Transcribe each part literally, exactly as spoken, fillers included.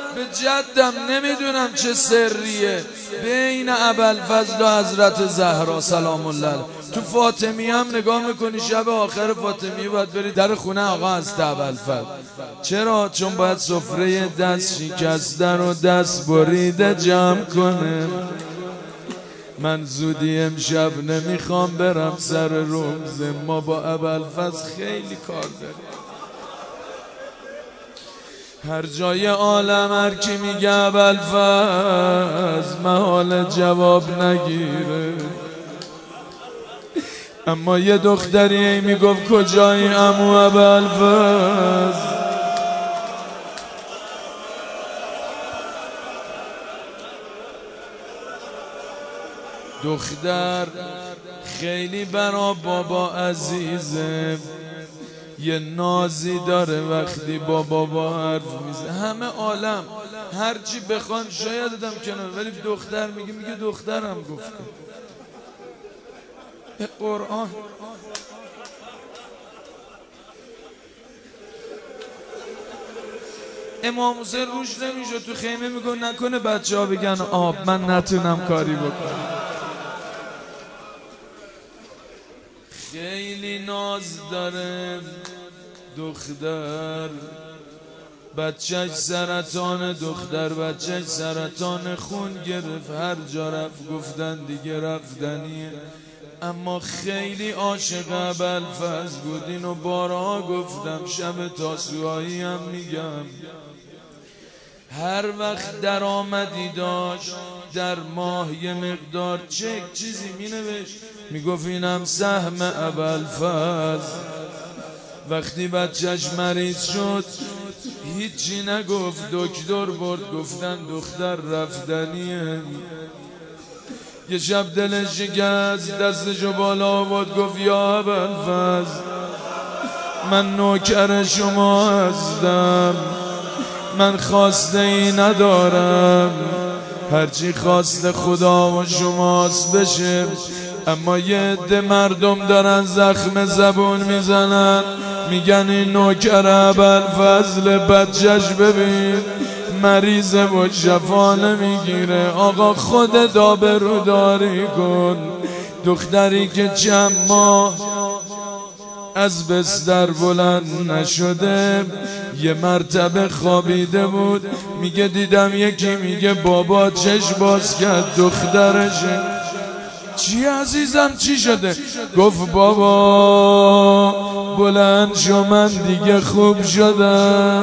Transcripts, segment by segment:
به جدم نمیدونم چه سریه بین ابوالفضل و حضرت زهرا سلام الله علیها. تو فاطمی هم نگاه میکنی شب آخر فاطمی باید بری در خونه آقا هست ابوالفضل. چرا؟ چون باید سفره دست شکسته رو دست بریده جمع کنه. من زودی امشب نمیخوام برم سر روز، ما با ابوالفضل خیلی کار داریم. هر جای عالم هر کی میگه ابوالفضل محال جواب نگیره، اما یه دختری میگفت کجایی عمو ابوالفضل؟ دختر خیلی برا بابا عزیزه، یه نازی داره وقتی با بابا حرف میزه. همه عالم هرچی بخوان شاید دادم کنار، ولی دختر میگه میگه دخترم گفته به قرآن. امام حسین روش نمیشه تو خیمه میگه نکنه بچه ها بگن آب من نتونم کاری بکنم. خیلی ناز داره دختر، بچهش سرطان، دختر بچهش سرطان خون گرفت، هر جا رفت گفتن دیگه رفتنیه، اما خیلی عاشق ابوالفضل بود. اینو بارها گفتم، شب تاسوعایی هم میگم. هر وقت درآمدی داشت در ماه یه مقدار چک چیزی مینوشت، میگفت اینم سهم ابوالفضل. وقتی بچهش مریض شد هیچی نگفت، دکتر برد گفتن دختر رفتنیه. یه شب دلش شکست، دستشو بالا آورد گفت یا ابوالفضل من نوکر شما هستم، من خواسته ای ندارم، هرچی خواست خدا و شماست بشه، اما یه عده مردم دارن زخم زبون میزنن، میگن این نوکر ابوالفضل بچهش ببین مریضه و شفا نمیگیره. آقا خودت آبروداری کن. دختری که چند ماه از بستر بلند نشده، یه مرتبه خوابیده بود، میگه دیدم یکی میگه بابا چشم باز کرد دخترشه. چی عزیزم چی شده؟ گفت بابا بلند شو من دیگه خوب شدم،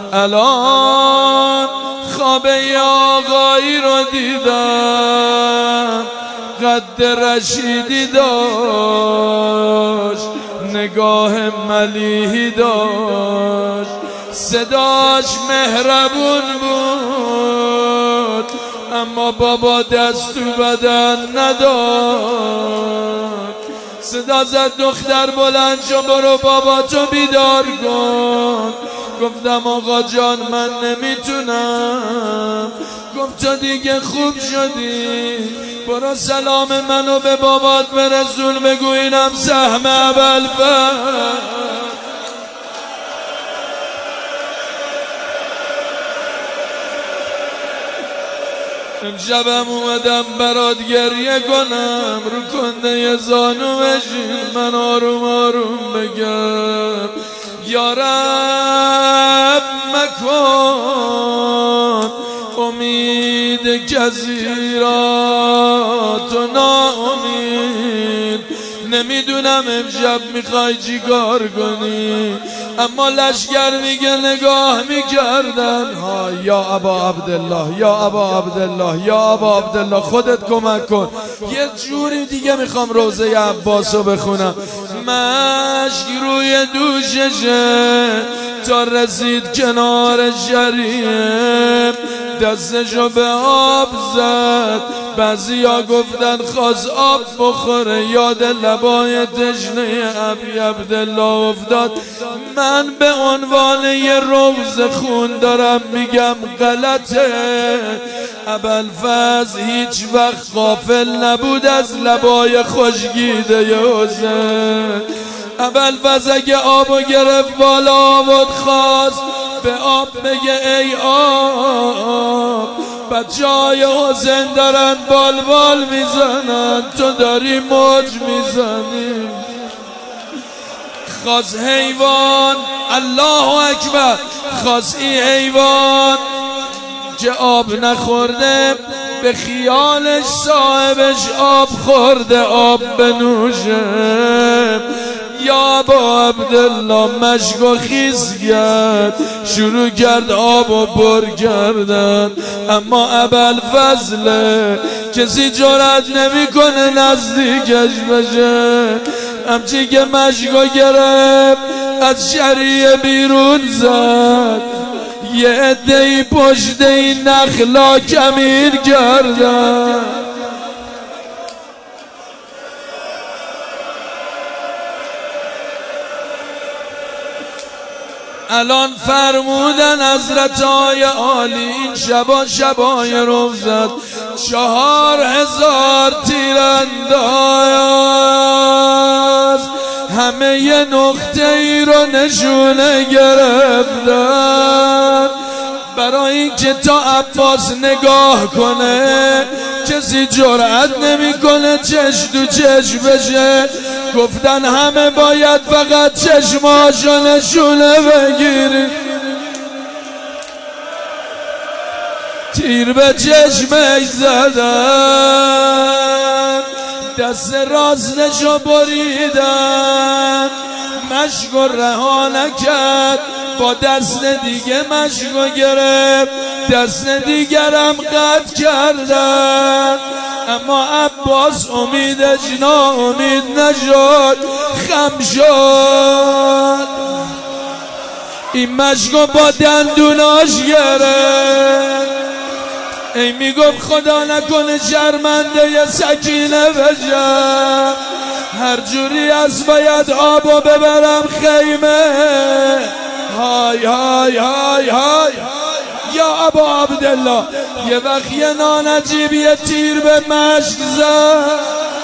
الان خواب یه آقایی رو دیدم، قد رشیدی داشت، نگاه ملیحی داشت، صداش مهربون بود، اما بابا دست تو بدن نداد. صدا زد دختر بلند شو برو بابا تو بیدار کن. گفتم آقا جان من نمیتونم. گفت تو دیگه خوب شدی، برو سلام منو به بابات برسون، بگو اینم سهم ابوالفضل. امشبم اومدم برات گریه کنم، رو کنده زانو بشین من آروم آروم بگم یا رب مکن امید کسی را تو ناامید. نمیدونم امشب میخوای چی کار کنی، اما لشگر میگه نگاه میکردن ها یا ابا عبدالله یا ابا عبدالله یا ابا عبدالله خودت کمک کن. یه جوری دیگه میخوام روزه عباسو بخونم. مشک روی دوششه تا رسید کنار شریعه، دستشو به آب زد، بعضیا گفتن خواست آب بخوره، یاد لبای تشنه ابی عبدالله افتاد. من به عنوان یه روز خون دارم میگم غلطه. ابوالفضل هیچ وقت غافل نبود از لبای خوشگیده حسین. ابوالفضل اگه آبو گرفت بالا آورد خواست، به آب بگه ای آب، بچه‌های حسین دارن بال بال میزنن، تو داری موج میزنی. خواست حیوان، الله اکبر، خواست این حیوان که آب نخورده به خیالش صاحبش آب خورده آب بنوشه. یا ابا عبدالله مشک و خیز کرد، شروع کرد آب و پر کردن. اما ابوالفضل کسی جرأت نمیکنه نزدیکش بشه. همچی که مشک و گرفت از شریعه بیرون زد، یه عده‌ای پشت این نخلا کمین کردن. الان فرمودن حضرت های عالی این شبا شبای روزت چهار هزار تیرانداز همه یه نقطه ای رو نشونه گرفتن، برای اینکه تا عباس نگاه کنه کسی جرأت نمیکنه چش تو چش بشه. گفتن همه باید فقط چشماشو نشونه بگیری. تیر به چشمش زدن، دست راستشو بریدن، مشکو رها نکرد، با دست دیگه مشکو گرفت، دست دیگرم قطع کردن. اما عباس امیدش ناامید نشد، خم شد، این مشکو با دندوناش گرفت. ای میگفت خدا نکنه شرمنده ی سکینه بشم، هر جوری از باید آبو ببرم خیمه. های های های های یا ابا عبدالله، یه وقت یه نانجیب یه تیر به مشک زد.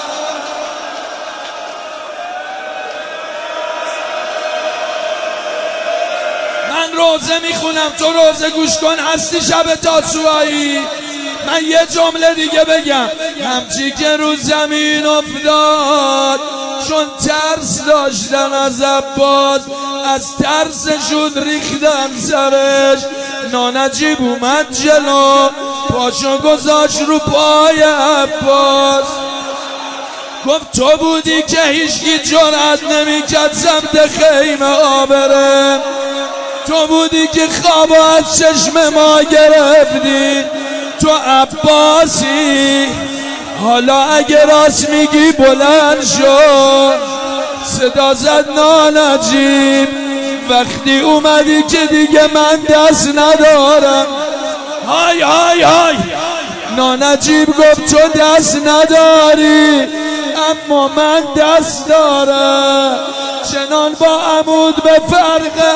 من روزه میخونم تو روزه گوش کن، هستی شب تاسوعایی. من یه جمله دیگه بگم، همچی که رو زمین افتاد چون ترس داشتن از عباس، از ترسشون ریختن سرش. نانجیب اومد جلو، پاشو گذاشت رو پای عباس، گفت تو بودی که هیچکی جرأت نمیکرد سمت خیمه آبره، تو بودی که خواب از چشم ما گرفتی، تو عباسی. حالا اگه راست میگی بلند شو. صدا زد نانجیب، وقتی اومدی که دیگه من دست ندارم. های های های نانجیب گفت تو دست نداری اما من دست دارم، چنان با عمود به فرقه.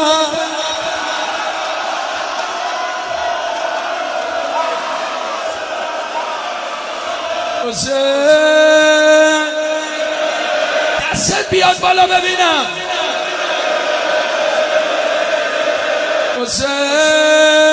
حسین دستت بیاد بالا ببینم. حسین